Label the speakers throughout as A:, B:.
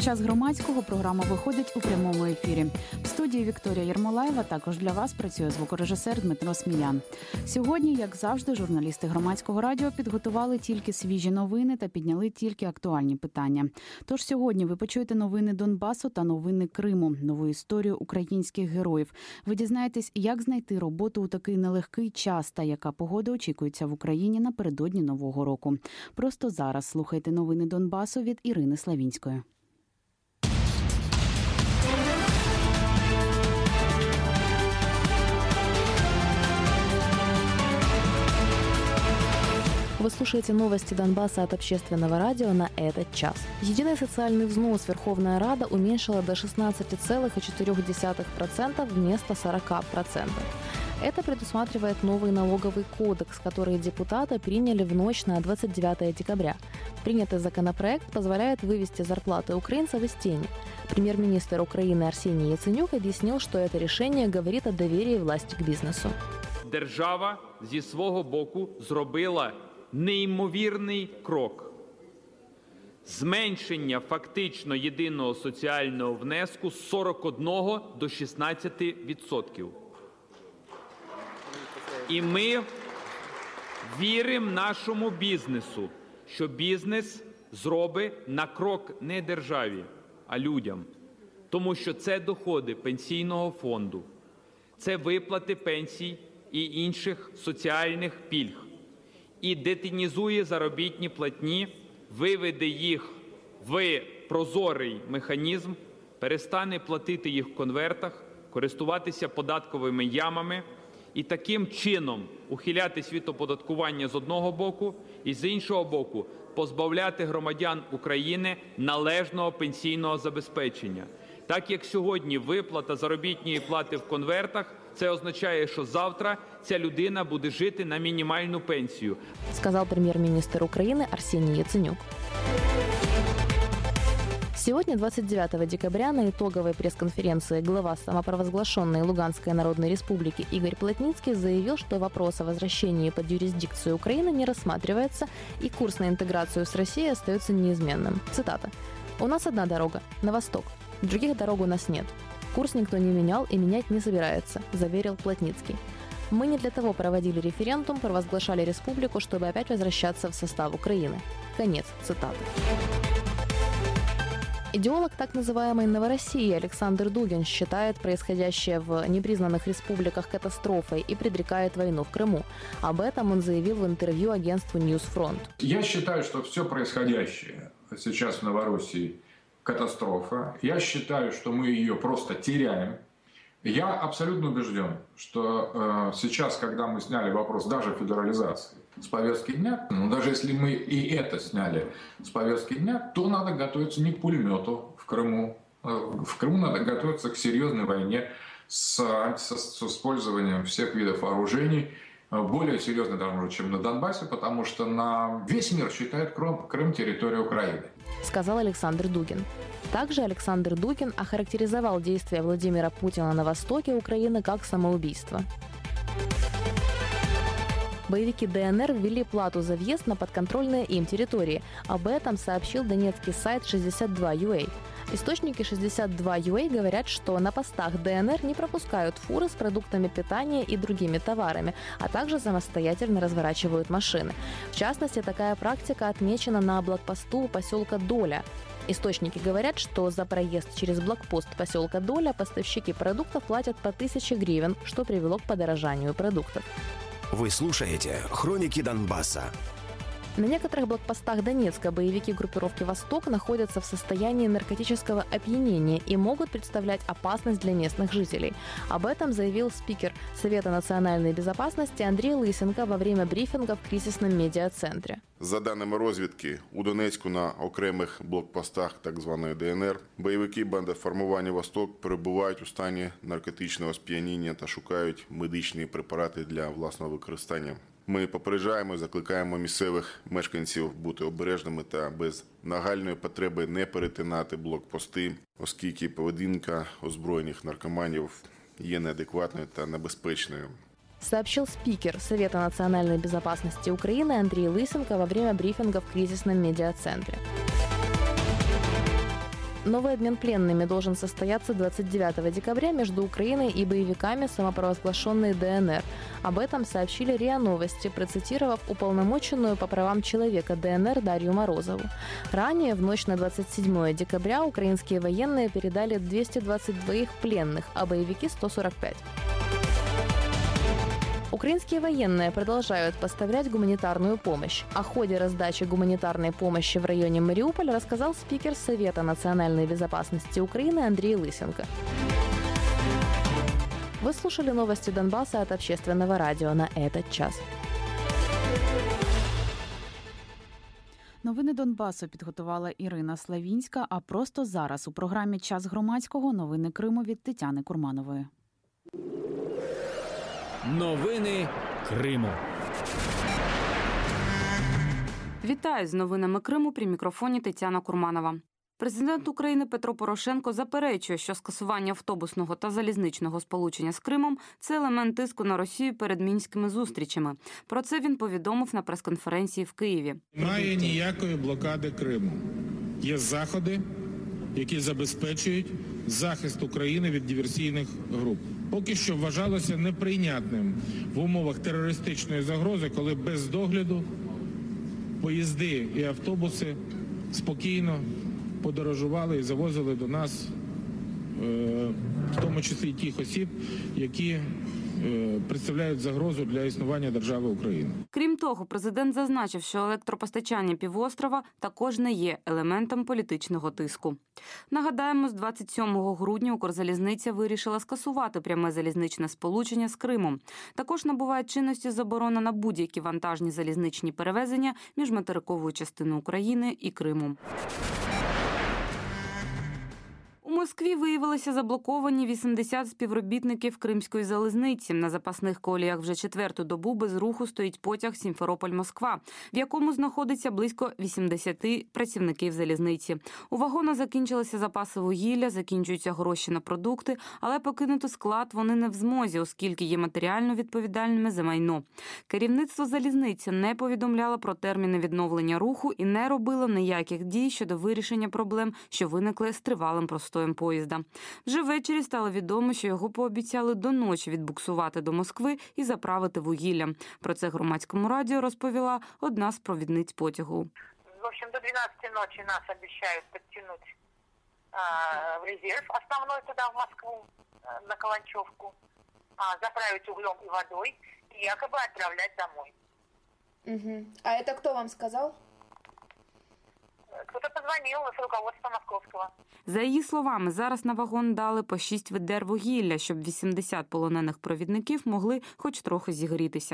A: «Час громадського» програма виходить у прямому ефірі. В студії Вікторія Єрмолаєва, також для вас працює звукорежисер Дмитро Сміян. Сьогодні, як завжди, журналісти Громадського радіо підготували тільки свіжі новини та підняли тільки актуальні питання. Тож сьогодні ви почуєте новини Донбасу та новини Криму, нову історію українських героїв. Ви дізнаєтесь, як знайти роботу у такий нелегкий час та яка погода очікується в Україні напередодні Нового року. Просто зараз слухайте новини Донбасу від Ірини Славінської.
B: Вы слушаете новости Донбасса от Общественного радио на этот час. Единый социальный взнос Верховная Рада уменьшила до 16,4% вместо 40%. Это предусматривает новый налоговый кодекс, который депутаты приняли в ночь на 29 декабря. Принятый законопроект позволяет вывести зарплаты украинцев из тени. Премьер-министр Украины Арсений Яценюк объяснил, что это решение говорит о доверии власти к бизнесу.
C: Держава зі свого боку зробила неймовірний крок. Зменшення фактично єдиного соціального внеску з 41 до 16%. І ми віримо нашому бізнесу, що бізнес зробить на крок не державі, а людям. Тому що це доходи пенсійного фонду, це виплати пенсій і інших соціальних пільг. І детінізує заробітні платні, виведе їх в прозорий механізм, перестане платити їх в конвертах, користуватися податковими ямами і таким чином ухилятись від оподаткування з одного боку і з іншого боку позбавляти громадян України належного пенсійного забезпечення. Так як сьогодні виплата заробітної плати в конвертах, це означає, що завтра ця людина буде жити на мінімальну пенсію.
B: Сказал премьер-министр Украины Арсений Яценюк. Сегодня, 29 декабря, на итоговой пресс-конференции глава самопровозглашенной Луганской Народной Республики Игорь Плотницкий заявил, что вопрос о возвращении под юрисдикцию Украины не рассматривается и курс на интеграцию с Россией остается неизменным. Цитата. «У нас одна дорога – на восток. Других дорог у нас нет. Курс никто не менял и менять не собирается», – заверил Плотницкий. «Мы не для того проводили референдум, провозглашали республику, чтобы опять возвращаться в состав Украины». Конец цитаты. Идеолог так называемой Новороссии Александр Дугин считает происходящее в непризнанных республиках катастрофой и предрекает войну в Крыму. Об этом он заявил в интервью агентству Newsfront.
D: Я считаю, что все происходящее сейчас в Новороссии катастрофа. Я считаю, что мы ее просто теряем. Я абсолютно убежден, что сейчас, когда мы сняли вопрос даже федерализации с повестки дня, даже если мы и это сняли с повестки дня, то надо готовиться не к пулемету в Крыму. В Крыму надо готовиться к серьезной войне с использованием всех видов вооружений, более серьезно даже, чем на Донбассе, потому что на весь мир считает Крым территорией Украины.
B: Сказал Александр Дугин. Также Александр Дугин охарактеризовал действия Владимира Путина на востоке Украины как самоубийство. Боевики ДНР ввели плату за въезд на подконтрольные им территории. Об этом сообщил донецкий сайт 62.ua. Источники 62.ua говорят, что на постах ДНР не пропускают фуры с продуктами питания и другими товарами, а также самостоятельно разворачивают машины. В частности, такая практика отмечена на блокпосту у поселка Доля. Источники говорят, что за проезд через блокпост поселка Доля поставщики продуктов платят по 1000 гривен, что привело к подорожанию продуктов.
E: Вы слушаете «Хроники Донбасса».
B: На некоторых блокпостах Донецка боевики группировки «Восток» находятся в состоянии наркотического опьянения и могут представлять опасность для местных жителей. Об этом заявил спикер Совета национальной безопасности Андрей Лысенко во время брифинга в кризисном медиа-центре.
F: За даними розвідки, у Донецьку на окремих блокпостах так званої ДНР бойовики бандформування «Восток» перебувають у стані наркотичного сп'яніння та шукають медичні препарати для власного використання. Ми попереджаємо і закликаємо місцевих мешканців бути обережними та без нагальної потреби не перетинати блокпости, оскільки поведінка озброєних наркоманів є неадекватною та небезпечною.
B: Сообщил спикер Совета национальной безопасности Украины Андрей Лысенко во время брифинга в кризисном медиа-центре. Новый обмен пленными должен состояться 29 декабря между Украиной и боевиками самопровозглашенной ДНР. Об этом сообщили РИА Новости, процитировав уполномоченную по правам человека ДНР Дарью Морозову. Ранее, в ночь на 27 декабря, украинские военные передали 222 пленных, а боевики – 145. Украинские военные продолжают поставлять гуманитарную помощь. О ходе раздачи гуманитарной помощи в районе Мариуполя рассказал спикер Совета национальной безопасности Украины Андрей Лысенко. Вы слушали новости Донбасса от Общественного радио на этот час.
A: Новини Донбасу підготувала Ірина Славінська, а просто зараз у програмі «Час громадського» новини Криму від Тетяни Курманової.
G: Новини Криму.
H: Вітаю з новинами Криму при мікрофоні Тетяна Курманова. Президент України Петро Порошенко заперечує, що скасування автобусного та залізничного сполучення з Кримом – це елемент тиску на Росію перед мінськими зустрічами. Про це він повідомив на прес-конференції в Києві.
I: Немає ніякої блокади Криму. Є заходи, які забезпечують захист України від диверсійних груп. Поки що вважалося неприйнятним в умовах терористичної загрози, коли без догляду поїзди і автобуси спокійно подорожували і завозили до нас, в тому числі тих осіб, які представляють загрозу для існування держави України.
H: Крім того, президент зазначив, що електропостачання півострова також не є елементом політичного тиску. Нагадаємо, з 27 грудня Укрзалізниця вирішила скасувати пряме залізничне сполучення з Кримом. Також набуває чинності заборона на будь-які вантажні залізничні перевезення між материковою частиною України і Кримом. У Москві виявилися заблоковані 80 співробітників Кримської залізниці. На запасних коліях вже четверту добу без руху стоїть потяг Сімферополь-Москва, в якому знаходиться близько 80 працівників залізниці. У вагона закінчилися запаси вугілля, закінчуються гроші на продукти, але покинути склад вони не в змозі, оскільки є матеріально відповідальними за майно. Керівництво залізниці не повідомляло про терміни відновлення руху і не робило ніяких дій щодо вирішення проблем, що виникли з тривалим простоєм поїзда. Вже ввечері стало відомо, що його пообіцяли до ночі відбуксувати до Москви і заправити вугіллям. Про це Громадському радіо розповіла одна з провідниць потягу.
J: В общем, до 12 ночи нас обещают подтянуть в резерв основной туда, в Москву, на Каланчевку, заправить углем и водой и якобы отправлять домой.
K: Угу. А это кто вам сказал?
J: Кто-то позвонил с руководства Московского.
H: За її словами, зараз на вагон дали по 6 відер вугілля, щоб 80 полонених провідників могли хоч трохи зігрітися.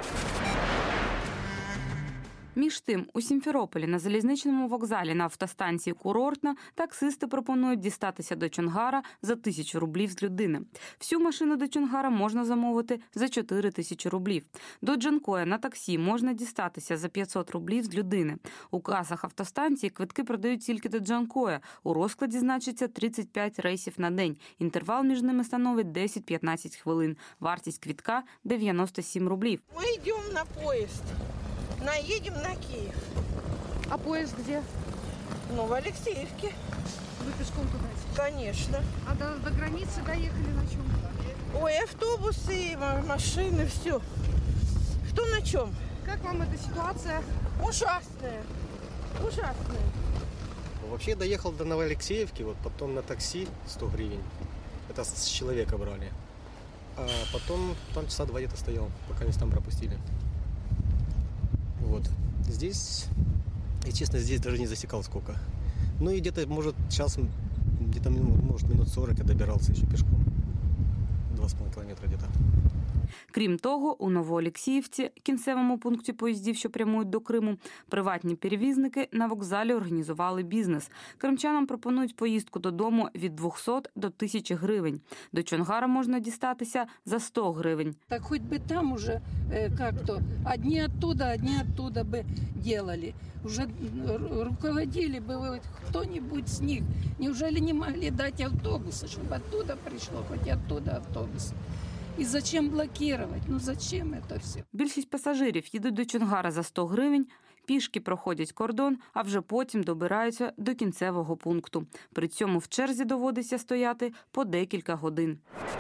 H: Між тим, у Сімферополі на залізничному вокзалі на автостанції Курортна таксисти пропонують дістатися до Чонгара за 1000 рублів з людини. Всю машину до Чонгара можна замовити за 4000 рублів. До Джанкоя на таксі можна дістатися за 500 рублів з людини. У касах автостанції квитки продають тільки до Джанкоя. У розкладі значиться 35 рейсів на день. Інтервал між ними становить 10-15 хвилин. Вартість квитка – 97 рублів.
L: Ми йдемо на поїзд. Наедем на Киев.
K: А поезд где?
L: Ну, в Алексеевке.
K: Вы пешком туда?
L: Конечно.
K: А до границы доехали на чем?
L: Ой, автобусы, машины, все. Кто на чем?
K: Как вам эта ситуация?
L: Ужасная. Ужасная.
M: Вообще доехал до Новоалексеевки, вот потом на такси 100 гривен. Это с человека брали. А потом там часа 2 где-то стоял, пока нас там пропустили. Вот. Здесь, и честно, здесь даже не засекал сколько. Ну и где-то, может, час, где-то, может, минут 40 я добирался еще пешком. 2,5 километра где-то.
H: Крім того, у Новоолексіївці, кінцевому пункті поїздів, що прямують до Криму, приватні перевізники на вокзалі організували бізнес. Кримчанам пропонують поїздку додому від 200 до 1000 гривень. До Чонгара можна дістатися за 100 гривень.
N: Так хоть бы там уже как-то одни оттуда бы делали. Уже руководили бы кто-нибудь с них. Неужели не могли дать автобусы, чтобы оттуда пришло, хоть оттуда автобус? І зачем блокувати? Ну зачем це все?
H: Більшість пасажирів їдуть до Чонгара за 100 гривень, пішки проходять кордон, а вже потім добираються до кінцевого пункту. При цьому в черзі доводиться стояти по декілька годин.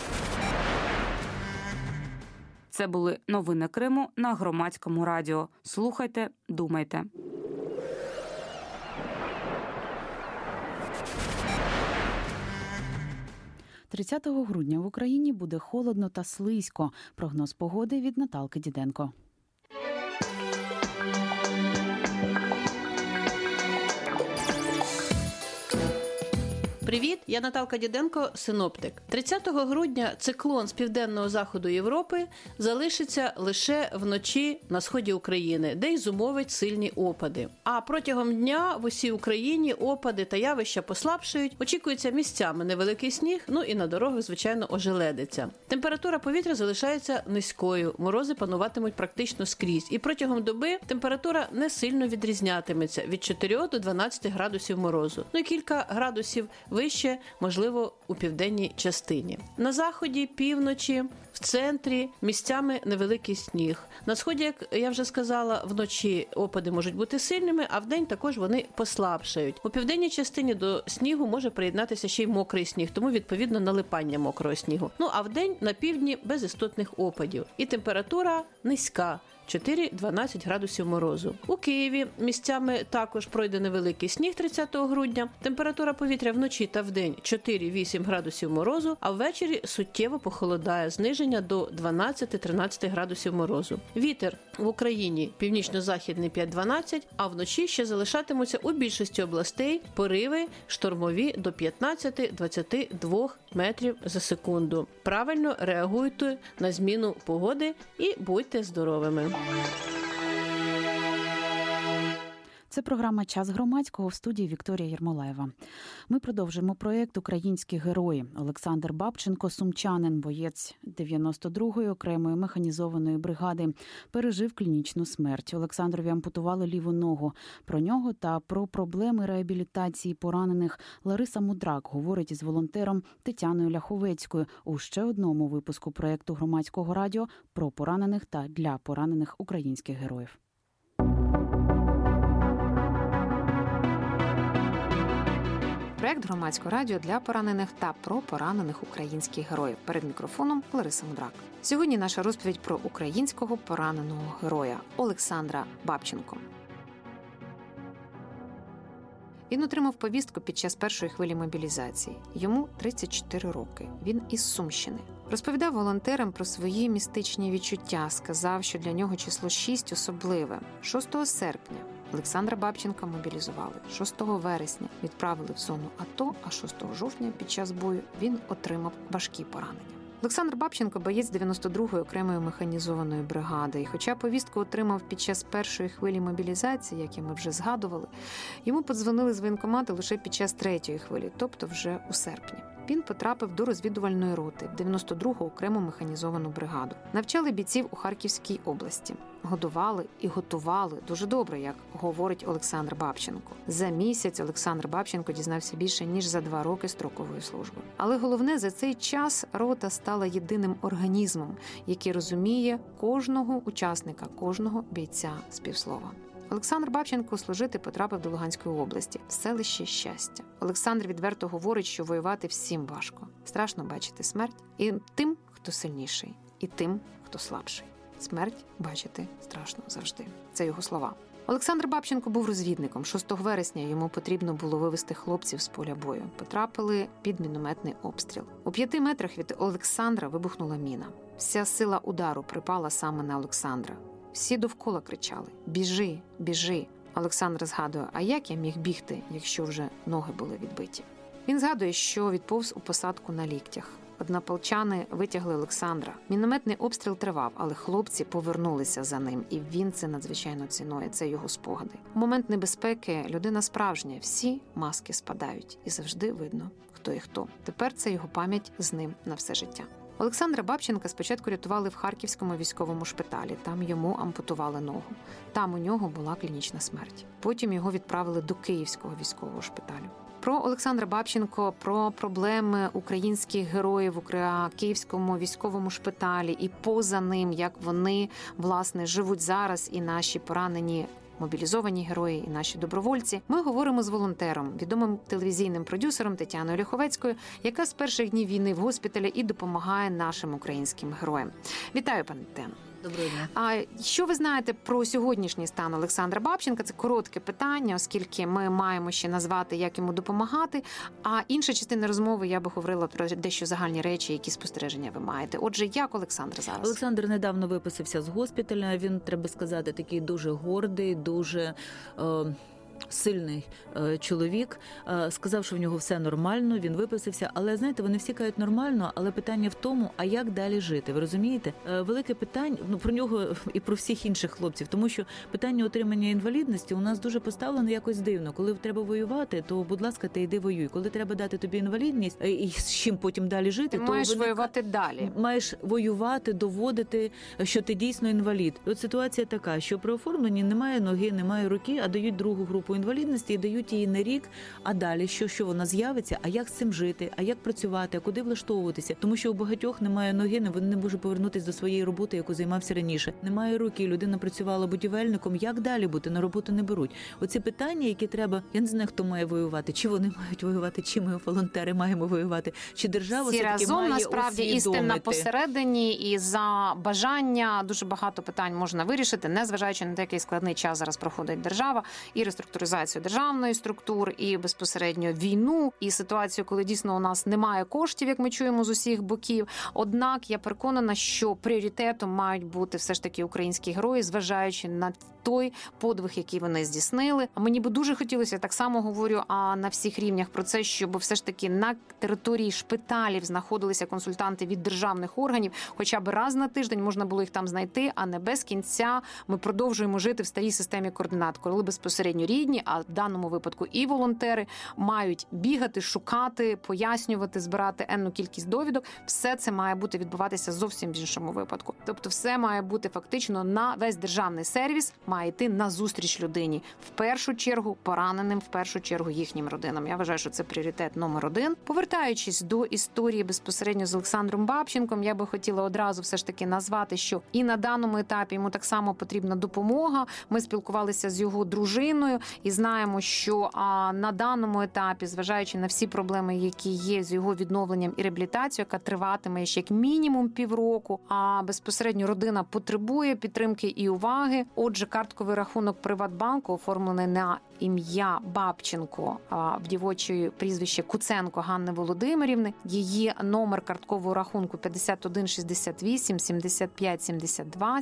H: Це були новини Криму на Громадському радіо. Слухайте, думайте.
A: – 30 грудня в Україні буде холодно та слизько. Прогноз погоди від Наталки Діденко.
O: Привіт, я Наталка Діденко, синоптик. 30 грудня циклон з південного заходу Європи залишиться лише вночі на сході України, де й зумовить сильні опади. А протягом дня в усій Україні опади та явища послабшають, очікується місцями невеликий сніг, ну і на дорогах, звичайно, ожеледиться. Температура повітря залишається низькою, морози пануватимуть практично скрізь. І протягом доби температура не сильно відрізнятиметься від 4 до 12 градусів морозу. Ну і кілька градусів вище, можливо, у південній частині. На заході, півночі, в центрі місцями невеликий сніг. На сході, як я вже сказала, вночі опади можуть бути сильними, а вдень також вони послабшають. У південній частині до снігу може приєднатися ще й мокрий сніг, тому відповідно налипання мокрого снігу. Ну а вдень на півдні без істотних опадів. І температура низька. 4-12 градусів морозу. У Києві місцями також пройде невеликий сніг 30 грудня. Температура повітря вночі та вдень 4-8 градусів морозу, а ввечері суттєво похолодає, зниження до 12-13 градусів морозу. Вітер в Україні північно-західний 5-12, а вночі ще залишатимуться у більшості областей пориви штормові до 15-22 метрів за секунду. Правильно реагуйте на зміну погоди і будьте здоровими.
A: Це програма «Час громадського» в студії Вікторія Єрмолаєва. Ми продовжуємо проєкт «Українські герої». Олександр Бабченко, сумчанин, боєць 92-ї окремої механізованої бригади, пережив клінічну смерть. Олександрові ампутували ліву ногу. Про нього та про проблеми реабілітації поранених Лариса Мудрак говорить із волонтером Тетяною Ляховецькою у ще одному випуску проєкту Громадського радіо про поранених та для поранених українських героїв.
P: Проект Громадського радіо для поранених та про поранених українських героїв. Перед мікрофоном Лариса Мудрак. Сьогодні наша розповідь про українського пораненого героя Олександра Бабченко. Він отримав повістку під час першої хвилі мобілізації. Йому 34 роки. Він із Сумщини. Розповідав волонтерам про свої містичні відчуття. Сказав, що для нього число 6 особливе. 6 серпня Олександра Бабченка мобілізували. 6 вересня відправили в зону АТО, а 6 жовтня під час бою він отримав важкі поранення. Олександр Бабченко – боєць 92-ї окремої механізованої бригади. І хоча повістку отримав під час першої хвилі мобілізації, як і ми вже згадували, йому подзвонили з воєнкомату лише під час 3-ї хвилі, тобто вже у серпні. Він потрапив до розвідувальної роти в 92-гу окрему механізовану бригаду. Навчали бійців у Харківській області. Годували і готували дуже добре, як говорить Олександр Бабченко. За місяць Олександр Бабченко дізнався більше, ніж за 2 роки строкової служби. Але головне, за цей час рота стала єдиним організмом, який розуміє кожного учасника, кожного бійця з півслова. Олександр Бабченко служити потрапив до Луганської області, в селище Щастя. Олександр відверто говорить, що воювати всім важко. Страшно бачити смерть і тим, хто сильніший, і тим, хто слабший. Смерть бачити страшно завжди. Це його слова. Олександр Бабченко був розвідником. 6 вересня йому потрібно було вивести хлопців з поля бою. Потрапили під мінометний обстріл. У 5 метрах від Олександра вибухнула міна. Вся сила удару припала саме на Олександра. Всі довкола кричали: «Біжи, біжи!» Олександр згадує, а як я міг бігти, якщо вже ноги були відбиті? Він згадує, що відповз у посадку на ліктях. Однополчани витягли Олександра. Мінометний обстріл тривав, але хлопці повернулися за ним, і він це надзвичайно цінує, це його спогади. У момент небезпеки людина справжня, всі маски спадають, і завжди видно, хто і хто. Тепер це його пам'ять з ним на все життя. Олександра Бабченка спочатку рятували в Харківському військовому шпиталі. Там йому ампутували ногу. Там у нього була клінічна смерть. Потім його відправили до Київського військового шпиталю. Про Олександра Бабченко, про проблеми українських героїв у Київському військовому шпиталі і поза ним, як вони, власне, живуть зараз і наші поранені мобілізовані герої і наші добровольці. Ми говоримо з волонтером, відомим телевізійним продюсером Тетяною Ляховецькою, яка з перших днів війни в госпіталі і допомагає нашим українським героям. Вітаю, пане Тетяно.
Q: Доброго дня.
P: А що ви знаєте про сьогоднішній стан Олександра Бабченка? Це коротке питання, оскільки ми маємо ще назвати, як йому допомагати. А інша частина розмови я би говорила про дещо загальні речі, які спостереження ви маєте. Отже, як Олександр зараз?
Q: Олександр недавно виписався з госпіталя. Він, треба сказати, такий дуже гордий, дуже сильний чоловік. Сказав, що в нього все нормально, він виписався. Але, знаєте, вони всі кажуть нормально, але питання в тому, а як далі жити? Ви розумієте? Велике питання, про нього і про всіх інших хлопців, тому що питання отримання інвалідності у нас дуже поставлено якось дивно. Коли треба воювати, то, будь ласка, ти йди воюй. Коли треба дати тобі інвалідність і з чим потім далі жити,
P: ти маєш воювати далі.
Q: Маєш воювати, доводити, що ти дійсно інвалід. От ситуація така, що при оформленні немає ноги, немає руки, а дають другу групу інвалідності і дають її не рік, а далі що вона з'явиться, а як з цим жити, а як працювати, а куди влаштовуватися. Тому що у багатьох немає ноги, він не може повернутися до своєї роботи, яку займався раніше. Немає руки, людина працювала будівельником, як далі бути, на роботу не беруть. Оці питання, які треба, я не знаю, хто має воювати, чи вони мають воювати, чи ми, волонтери, маємо воювати, чи держава все-таки має усвідомити.
P: Насправді істина посередині, і за бажання дуже багато питань можна вирішити, незважаючи на те, який складний час зараз проходить держава, і реструктуризацію державної структури, і безпосередньо війну, і ситуацію, коли дійсно у нас немає коштів, як ми чуємо з усіх боків. Однак я переконана, що пріоритетом мають бути все ж таки українські герої, зважаючи на той подвиг, який вони здійснили. А мені би дуже хотілося, так само говорю, на всіх рівнях про це, щоб все ж таки на території шпиталів знаходилися консультанти від державних органів, хоча б раз на тиждень можна було їх там знайти, а не без кінця ми продовжуємо жити в старій системі координат, коли безпосередньо рідні, а в даному випадку і волонтери мають бігати, шукати, пояснювати, збирати енну кількість довідок. Все це має бути відбуватися зовсім в іншому випадку. Тобто все має бути фактично на весь державний сервіс, має йти на зустріч людині. В першу чергу пораненим, в першу чергу їхнім родинам. Я вважаю, що це пріоритет номер один. Повертаючись до історії безпосередньо з Олександром Бабченком, я би хотіла одразу все ж таки назвати, що і на даному етапі йому так само потрібна допомога. Ми спілкувалися з його дружиною і знаємо, що на даному етапі, зважаючи на всі проблеми, які є з його відновленням і реабілітацією, яка триватиме ще як мінімум півроку, а безпосередньо родина потребує підтримки і уваги. Отже, картковий рахунок Приватбанку оформлений на ім'я Бабченко, в дівочої прізвище Куценко Ганни Володимирівни. Її номер карткового рахунку 51 68 75 72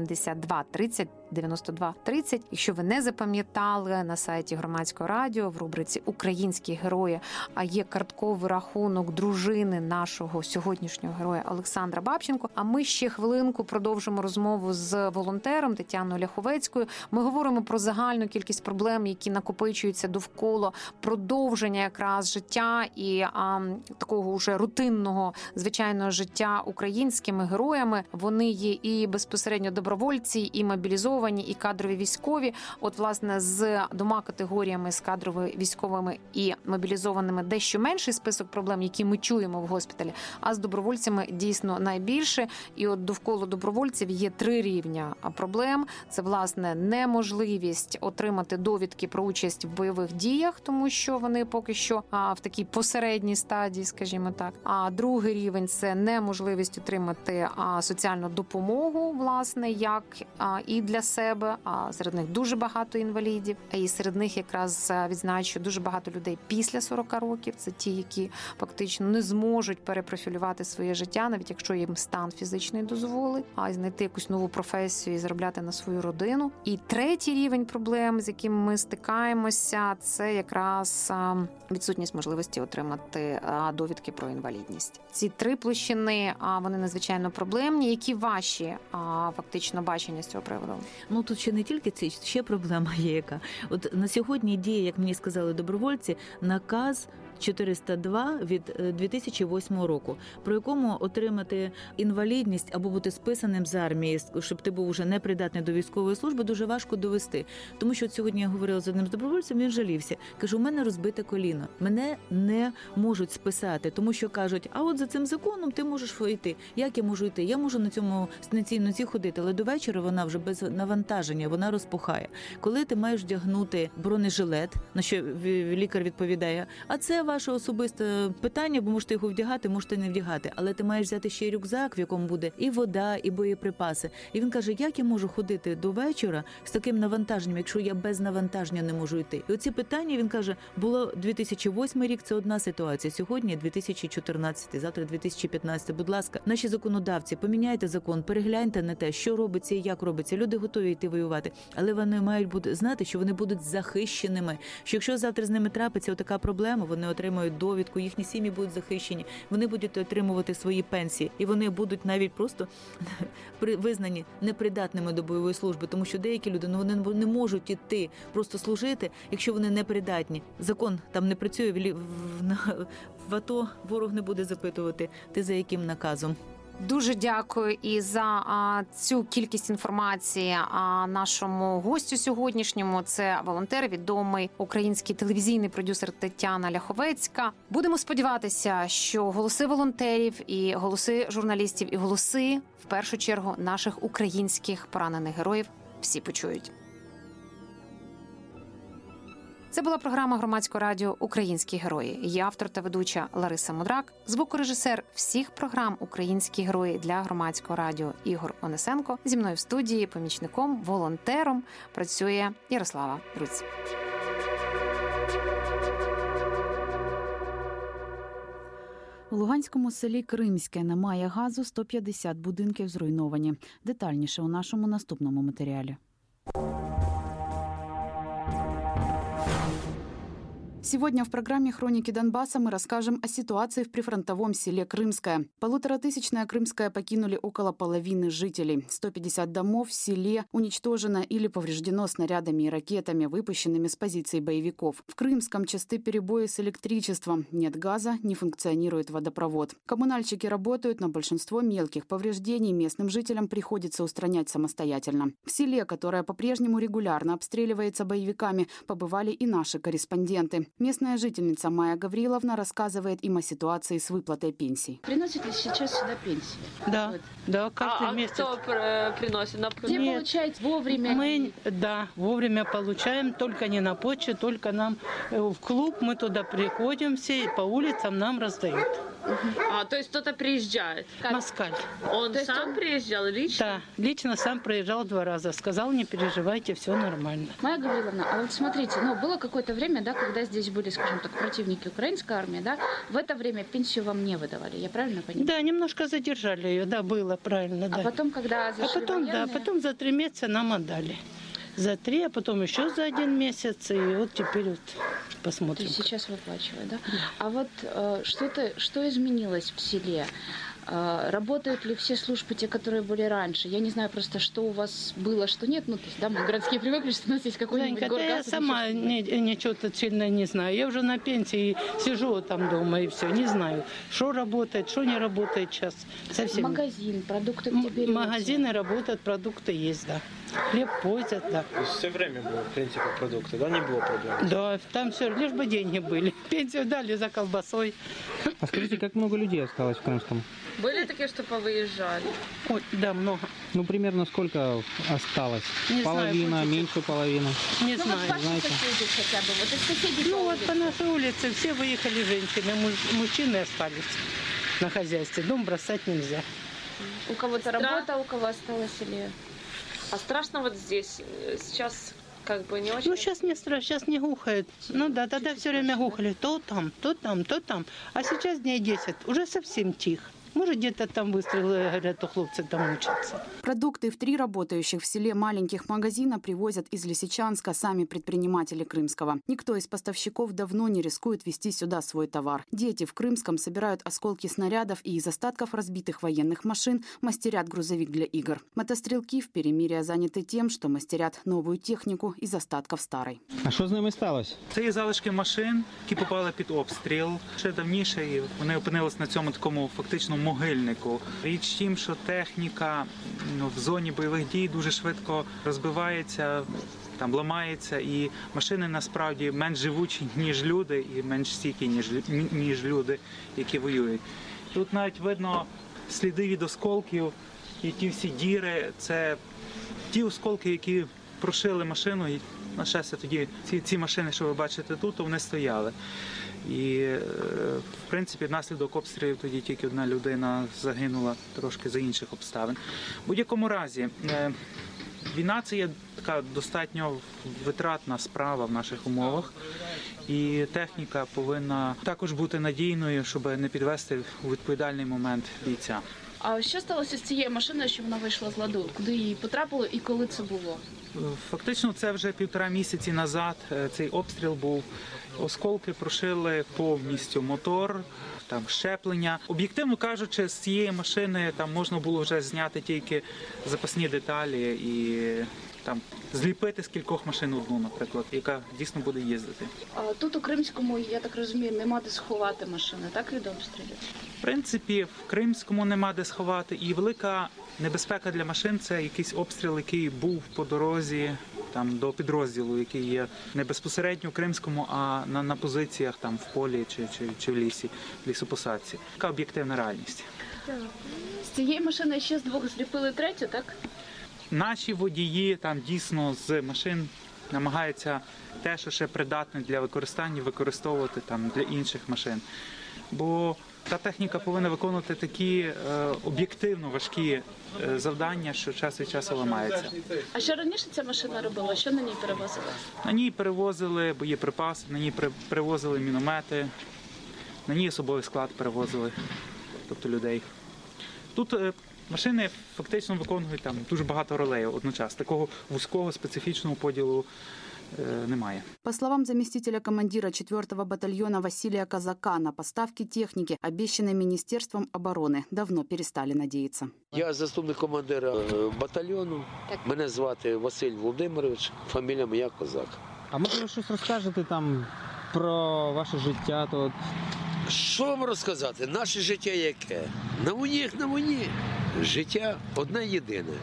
P: 72 30 92 30. Якщо ви не запам'ятали, на сайті Громадського радіо в рубриці «Українські герої» є картковий рахунок дружини нашого сьогоднішнього героя Олександра Бабченко. А ми ще хвилинку продовжимо розмову з волонтером Тетяною Ляховецькою. Ми говоримо про загальну кількість проблем, які накопичуються довкола продовження якраз життя і такого вже рутинного, звичайного життя українськими героями. Вони є і безпосередньо добровольці, і мобілізовані, і кадрові військові. От, власне, з двома категоріями, з кадровими військовими і мобілізованими, дещо менший список проблем, які ми чуємо в госпіталі, а з добровольцями дійсно найбільше. І от довкола добровольців є 3 рівня проблем. Це, власне, неможливість отримати довідки про участь в бойових діях, тому що вони поки що в такій посередній стадії, скажімо так. А другий рівень – це неможливість отримати соціальну допомогу, власне, як і для себе. Серед них дуже багато інвалідів, і серед них якраз відзначу дуже багато людей після 40 років. Це ті, які фактично не зможуть перепрофілювати своє життя, навіть якщо їм стан фізичний дозволить, а знайти якусь нову професію і заробляти на свою родину. І третій рівень проблем, з яким ми стикаємося, це якраз відсутність можливості отримати довідки про інвалідність. Ці 3 площини, вони надзвичайно проблемні. Які ваші фактично бачення з цього приводу?
Q: Ну, тут ще не тільки це, ще проблема є яка. От на сьогодні діє, як мені сказали добровольці, наказ 402 від 2008 року, про якому отримати інвалідність або бути списаним з армії, щоб ти був уже непридатний до військової служби, дуже важко довести. Тому що сьогодні я говорила з одним з добровольцем, він жалівся. Каже, у мене розбите коліно, мене не можуть списати, тому що кажуть, а от за цим законом ти можеш йти. Як я можу йти? Я можу на цій нозі ходити, але до вечора вона вже без навантаження, вона розпухає. Коли ти маєш вдягнути бронежилет, на що лікар відповідає, а це ваше особисте питання, бо можете його вдягати, можете не вдягати, але ти маєш взяти ще й рюкзак, в якому буде і вода, і боєприпаси. І він каже, як я можу ходити до вечора з таким навантаженням, якщо я без навантаження не можу йти? І оці питання, він каже, було 2008 рік, це одна ситуація, сьогодні 2014, завтра 2015. Будь ласка, наші законодавці, поміняйте закон, перегляньте на те, що робиться і як робиться. Люди готові йти воювати, але вони мають знати, що вони будуть захищеними, що якщо завтра з ними трапиться така проблема, вони отримають довідку, їхні сім'ї будуть захищені, вони будуть отримувати свої пенсії, і вони будуть навіть просто визнані непридатними до бойової служби, тому що деякі люди, вони не можуть іти просто служити, якщо вони непридатні. Закон там не працює, в АТО ворог не буде запитувати, ти за яким наказом.
P: Дуже дякую і за цю кількість інформації нашому гостю сьогоднішньому. Це волонтер, відомий український телевізійний продюсер Тетяна Ляховецька. Будемо сподіватися, що голоси волонтерів і голоси журналістів, і голоси, в першу чергу, наших українських поранених героїв всі почують. Це була програма Громадського радіо «Українські герої». Я автор та ведуча Лариса Мудрак, звукорежисер всіх програм «Українські герої» для Громадського радіо Ігор Онесенко. Зі мною в студії помічником, волонтером працює Ярослава Руць.
A: У Луганському селі Кримське немає газу, 150 будинків зруйновані. Детальніше у нашому наступному матеріалі. Сегодня в программе «Хроники Донбасса» мы расскажем о ситуации в прифронтовом селе Крымское. 1500-тысячное Крымское покинули около половины жителей. 150 домов в селе уничтожено или повреждено снарядами и ракетами, выпущенными с позиций боевиков. В Крымском часты перебои с электричеством. Нет газа, не функционирует водопровод. Коммунальщики работают, но большинство мелких повреждений местным жителям приходится устранять самостоятельно. В селе, которое по-прежнему регулярно обстреливается боевиками, побывали и наши корреспонденты. Местная жительница Майя Гавриловна рассказывает им о ситуации с выплатой пенсий.
R: Приносит ли сейчас сюда пенсии?
S: Да, да, каждый месяц.
R: Кто приносит? Где получаете вовремя?
S: Да, вовремя получаем, только не на почту, только нам в клуб, мы туда приходим все, и по улицам нам раздают.
R: То есть кто-то приезжает?
S: Москаль.
R: Он сам приезжал лично?
S: Да, лично сам приезжал 2 раза. Сказал, не переживайте, все нормально.
R: Майя Гавриловна, а вот смотрите, было какое-то время, да, когда здесь были, скажем так, противники украинской армии, да, в это время пенсию вам не выдавали, я правильно понимаю?
S: Да, немножко задержали ее, да, было правильно, да.
R: А потом, когда зашли военные...
S: Да, потом за 3 месяца нам отдали. За 3, а потом еще за 1 месяц, и вот теперь вот посмотрим.
R: То есть сейчас выплачивают, да? А вот что изменилось в селе? Работают ли все службы, те, которые были раньше? Я не знаю просто, что у вас было, что нет. То есть, да, мы городские привыкли, что у нас есть какой-нибудь горгаз.
S: Я сама ничего-то сильно не знаю. Я уже на пенсии сижу там дома и все. Не знаю, что работает, что не работает сейчас. Совсем.
R: Магазин, продукты где берете?
S: Магазины работают, продукты есть, да. Хлеб возят, да.
T: То есть все время было, в принципе, продукты, да? Не было проблем?
S: Да, там все, лишь бы деньги были. Пенсию дали за колбасой.
T: А скажите, как много людей осталось в Крымском?
R: Были такие, что повыезжали?
S: Ой, да, много.
T: Примерно сколько осталось?
S: Не
T: половина,
S: знаю,
T: меньше половины?
S: Не знаю.
R: Вот ваши соседи хотя бы, вот из соседей
S: вот по нашей улице все выехали женщины, мужчины остались на хозяйстве. Дом бросать нельзя.
R: У кого-то работа, у кого осталось или... А страшно вот здесь сейчас... Как бы не очень...
S: сейчас не страшно, сейчас не гухает. Да, тогда все время гухали. То там, то там, то там. А сейчас дней 10, уже совсем тихо. Может, где-то там выстрелы, говорят, то хлопцы там учатся.
A: Продукты в 3 работающих в селе маленьких магазина привозят из Лисичанска сами предприниматели Крымского. Никто из поставщиков давно не рискует везти сюда свой товар. Дети в Крымском собирают осколки снарядов и из остатков разбитых военных машин мастерят грузовик для игр. Мотострелки в перемирие заняты тем, что мастерят новую технику из остатков старой.
T: А що з ними сталося?
U: Це є залишки машин, які попали під обстріл. Ще давніше і вони опинились на цьому такому фактично могильнику. Річ в тім, що техніка в зоні бойових дій дуже швидко розбивається, там ламається, і машини насправді менш живучі, ніж люди, і менш стійкі, ніж люди, які воюють. Тут навіть видно сліди від осколків, і ті всі діри – це ті осколки, які прошили машину. І, на щастя, тоді ці машини, що ви бачите тут, вони стояли. І, в принципі, внаслідок обстрілів тоді тільки одна людина загинула трошки за інших обставин. В будь-якому разі, війна – це є така достатньо витратна справа в наших умовах. І техніка повинна також бути надійною, щоб не підвести у відповідальний момент бійця.
R: А що сталося з цією машиною, що вона вийшла з ладу? Куди її потрапило і коли це було?
U: Фактично, це вже 1,5 місяці назад цей обстріл був. Осколки прошили повністю мотор, там щеплення. Об'єктивно кажучи, з цієї машини там можна було вже зняти тільки запасні деталі і там зліпити з кількох машин одну, наприклад, яка дійсно буде їздити.
R: А тут у Кримському, я так розумію, нема де сховати машини, так, від обстрілів?
U: В принципі, в Кримському нема де сховати. І велика небезпека для машин – це якийсь обстріл, який був по дорозі там, до підрозділу, який є не безпосередньо в Кримському, а на позиціях там, в полі чи в лісі, в лісопосадці. Така об'єктивна реальність.
R: З цієї машини ще з 2 зліпили 3-ю, так?
U: Наші водії там дійсно з машин намагаються те, що ще придатне для використання, використовувати там для інших машин. Бо та техніка повинна виконувати такі об'єктивно важкі завдання, що час від часу ламається.
R: А що раніше ця машина робила? Що на ній перевозили?
U: На ній перевозили боєприпаси, на ній перевозили міномети, на ній особовий склад перевозили, тобто людей. Тут машини фактично виконують там дуже багато ролей одночасно. Такого вузького специфічного поділу немає.
A: По словам заместителя командира 4-го батальона Василия Казака, на поставки техники, обещанной Министерством обороны, давно перестали надеяться.
V: Я заступник командира батальйону. Мене звати Василь Володимирович, фамілія моя Козак.
T: А може ви щось розкажете там про ваше життя тут?
V: Що вам розказати? Наше життя яке? На війні, як на війні. Життя одне єдине.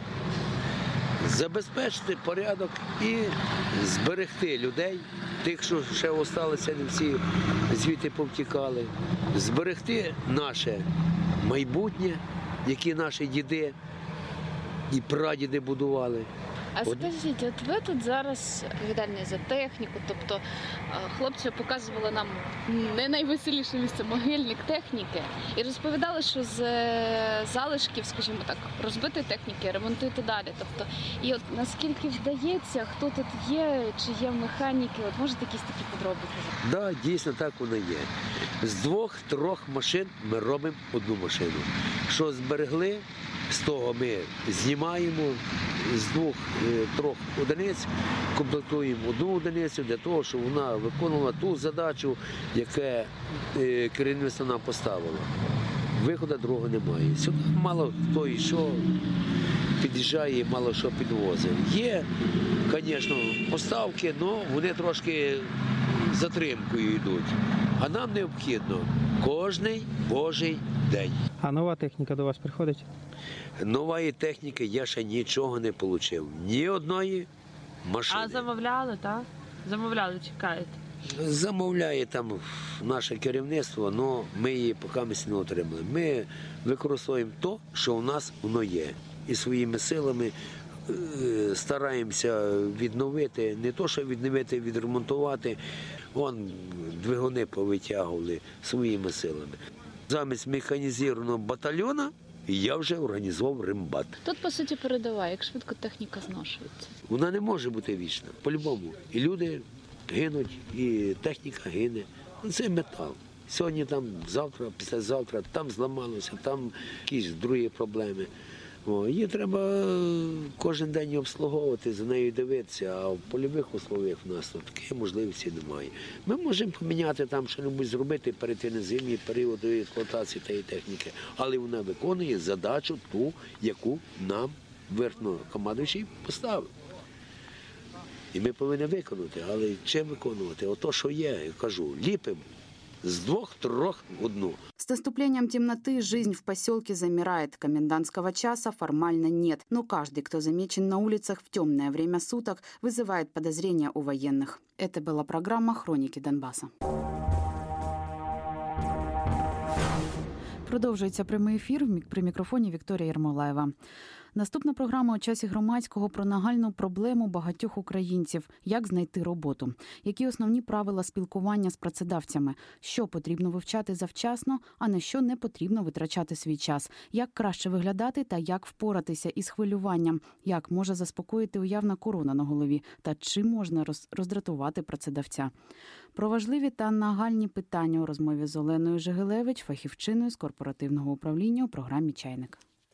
V: Забезпечити порядок і зберегти людей, тих, що ще залишилися, не всі звідти повтікали. Зберегти наше майбутнє, які наші діди і прадіди будували.
R: А скажіть, от ви тут зараз відповідальні за техніку, тобто хлопці показували нам не найвеселіше місце, могильник техніки, і розповідали, що з залишків, скажімо так, розбитої техніки ремонтуєте далі. Тобто, і от наскільки вдається, хто тут є, чи є механіки, от можете якісь такі подробиці?
V: Так, да, дійсно так воно є. З 2-3 машин ми робимо одну машину. Що зберегли, з того ми знімаємо, з 2-3 одиниць комплектуємо одну одиницю для того, щоб вона виконувала ту задачу, яку керівництво нам поставило. Виходу другого немає. Сюди мало хто і що під'їжджає, мало що підвозить. Є, звісно, поставки, але вони трошки затримкою йдуть. А нам необхідно кожний божий день.
T: А нова техніка до вас приходить?
V: Нової техніки я ще нічого не отримав. Ні одної машини.
W: А замовляли, так? Замовляли, чекаєте?
V: Замовляє там наше керівництво, але ми її поки не отримали. Ми використовуємо те, що у нас воно є. І своїми силами стараємося відновити, не то, що відновити, відремонтувати. Вон двигуни повитягували своїми силами. Замість механізованого батальйону я вже організував рембат.
R: Тут, по суті, передова, як швидко техніка зношується.
V: Вона не може бути вічна, по-любому. І люди гинуть, і техніка гине. Це метал. Сьогодні там, завтра, післязавтра, там зламалося, там якісь другі проблеми. Її треба кожен день обслуговувати, за нею дивитися, а в польових условиях в нас такої можливості немає. Ми можемо поміняти там, що-небудь зробити, перейти на зимній період експлуатації тієї техніки, але вона виконує задачу ту, яку нам верховнокомандуючий поставив. І ми повинні виконати, але чим виконувати? Ото, що є, я кажу, ліпимо. С 2-3 в одну.
A: С наступлением темноты жизнь в поселке замирает. Комендантского часа формально нет. Но каждый, кто замечен на улицах в темное время суток, вызывает подозрения у военных. Это была программа «Хроники Донбасса». Продовжується прямий ефір при мікрофоні Вікторія Єрмолаєва. Наступна програма «У часі громадського» про нагальну проблему багатьох українців – як знайти роботу. Які основні правила спілкування з працедавцями? Що потрібно вивчати завчасно, а на що не потрібно витрачати свій час? Як краще виглядати та як впоратися із хвилюванням? Як може заспокоїти уявна корона на голові? Та чи можна роздратувати працедавця? Про важливі та нагальні питання у розмові з Оленою Жигилевич, фахівчиною з корпоративного управління у програмі «Чайник».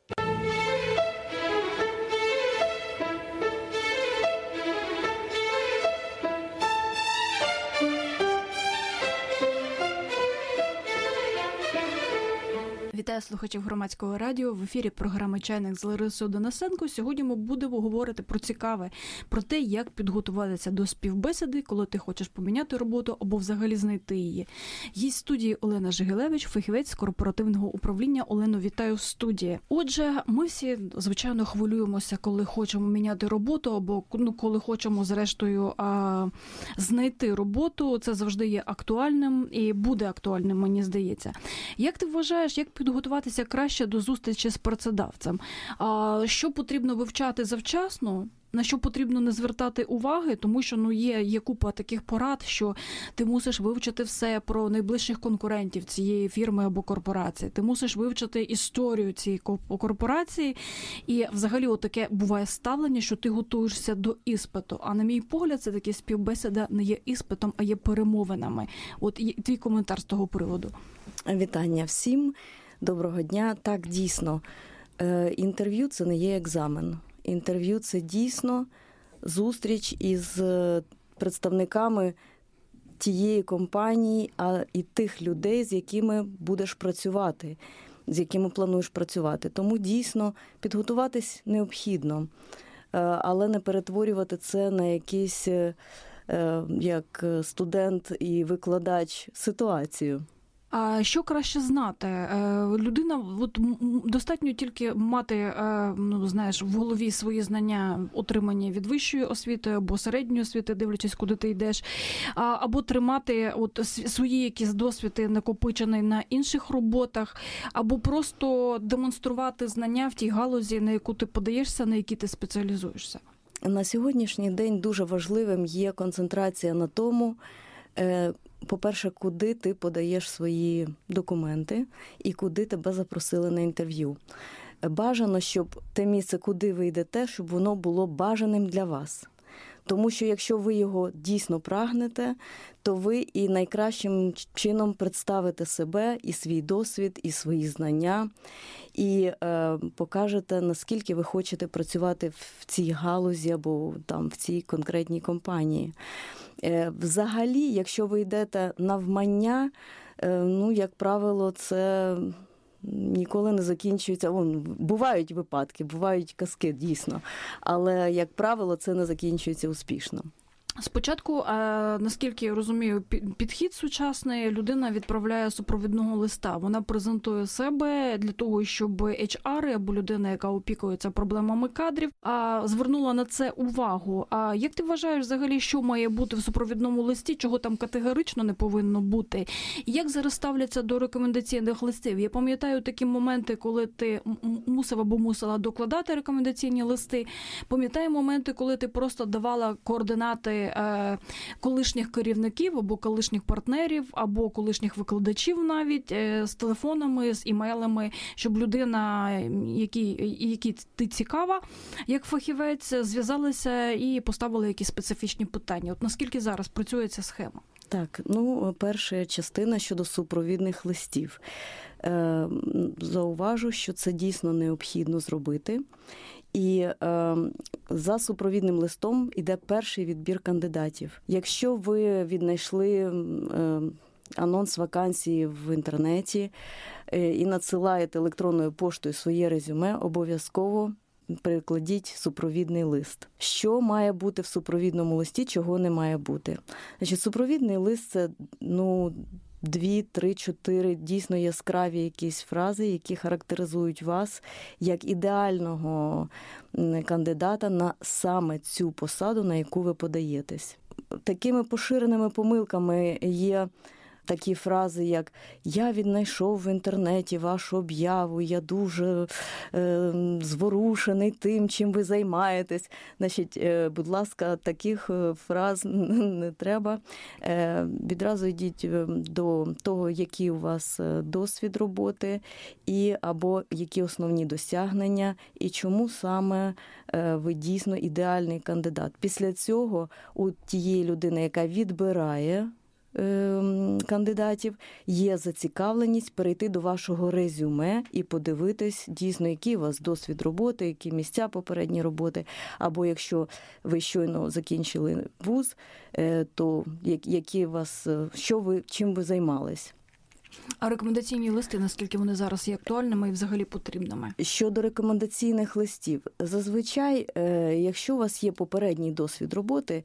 C: Вітаю слухачів Громадського радіо. В ефірі програми «Чайник» з Ларисою Донасенко. Сьогодні ми будемо говорити про цікаве, про те, як підготуватися до співбесіди, коли ти хочеш поміняти роботу або взагалі знайти її. Гість студії Олена Жигилевич, фахівець з корпоративного управління. Олено, вітаю в студії. Отже, ми всі, звичайно, хвилюємося, коли хочемо міняти роботу або коли хочемо, зрештою, знайти роботу. Це завжди є актуальним і буде актуальним, мені здається. Як ти вважаєш, як підготуватися краще до зустрічі з працедавцем? Що потрібно вивчати завчасно? На що потрібно не звертати уваги, тому що є купа таких порад, що ти мусиш вивчити все про найближчих конкурентів цієї фірми або корпорації. Ти мусиш вивчити історію цієї корпорації. І взагалі таке буває ставлення, що ти готуєшся до іспиту. А на мій погляд, це таке співбесіда не є іспитом, а є перемовинами. Твій коментар з того приводу.
D: Вітання всім. Доброго дня. Так, дійсно, інтерв'ю – це не є екзамен. Інтерв'ю – це дійсно зустріч із представниками тієї компанії, і тих людей, з якими будеш працювати, з якими плануєш працювати. Тому дійсно підготуватись необхідно, але не перетворювати це на якийсь, як студент і викладач, ситуацію.
C: А що краще знати? Людина, достатньо тільки мати, в голові свої знання, отримані від вищої освіти або середньої освіти, дивлячись, куди ти йдеш, або тримати свої якісь досвіди, накопичені на інших роботах, або просто демонструвати знання в тій галузі, на яку ти подаєшся, на якій ти спеціалізуєшся.
D: На сьогоднішній день дуже важливим є концентрація на тому, по-перше, куди ти подаєш свої документи і куди тебе запросили на інтерв'ю. Бажано, щоб те місце, куди ви йдете, щоб воно було бажаним для вас. Тому що якщо ви його дійсно прагнете, то ви і найкращим чином представите себе, і свій досвід, і свої знання, і покажете, наскільки ви хочете працювати в цій галузі або там в цій конкретній компанії. Взагалі, якщо ви йдете навмання, як правило, це ніколи не закінчується. Бувають випадки, бувають казки, дійсно. Але, як правило, це не закінчується успішно.
C: Спочатку, наскільки я розумію, підхід сучасний, людина відправляє супровідного листа. Вона презентує себе для того, щоб HR або людина, яка опікується проблемами кадрів, звернула на це увагу. А як ти вважаєш взагалі, що має бути в супровідному листі, чого там категорично не повинно бути? І як зараз ставляться до рекомендаційних листів? Я пам'ятаю такі моменти, коли ти мусив або мусила докладати рекомендаційні листи. Пам'ятаю моменти, коли ти просто давала координати колишніх керівників або колишніх партнерів, або колишніх викладачів навіть з телефонами, з імейлами, щоб людина, якій ти цікава, як фахівець, зв'язалася і поставила якісь специфічні питання. От наскільки зараз працює ця схема?
D: Так, перша частина щодо супровідних листів. Зауважу, що це дійсно необхідно зробити. І за супровідним листом йде перший відбір кандидатів. Якщо ви віднайшли анонс вакансії в інтернеті і надсилаєте електронною поштою своє резюме, обов'язково прикладіть супровідний лист. Що має бути в супровідному листі, чого не має бути? Значить, супровідний лист – це 2, 3, 4 дійсно яскраві якісь фрази, які характеризують вас як ідеального кандидата на саме цю посаду, на яку ви подаєтесь. Такими поширеними помилками є такі фрази, як «Я віднайшов в інтернеті вашу об'яву, я дуже зворушений тим, чим ви займаєтесь». Значить, будь ласка, таких фраз не треба. Відразу йдіть до того, який у вас досвід роботи, або які основні досягнення, і чому саме ви дійсно ідеальний кандидат. Після цього у тієї людини, яка відбирає кандидатів, є зацікавленість перейти до вашого резюме і подивитись дійсно, який у вас досвід роботи, які місця попередньої роботи, або якщо ви щойно закінчили вуз, то які у вас, чим ви займались.
C: А рекомендаційні листи, наскільки вони зараз є актуальними і взагалі потрібними?
D: Щодо рекомендаційних листів, зазвичай, якщо у вас є попередній досвід роботи,